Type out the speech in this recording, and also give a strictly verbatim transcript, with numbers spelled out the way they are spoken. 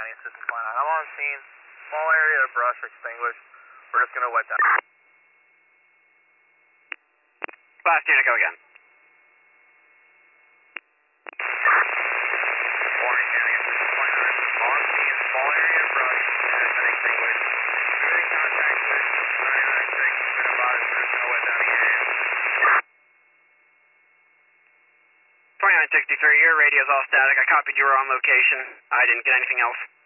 County, assistant flying nine. I'm on scene. Small area of brush extinguished. We're just going to wet that. Last unit, go again. Warren County, assistant flying nine. On scene. Small area of brush has been extinguished. We're in contact with nine nine six. Been advised we're just going to wet down the area. twenty-nine sixty-three, your radio's all static. I copied you were on location. I didn't get anything else.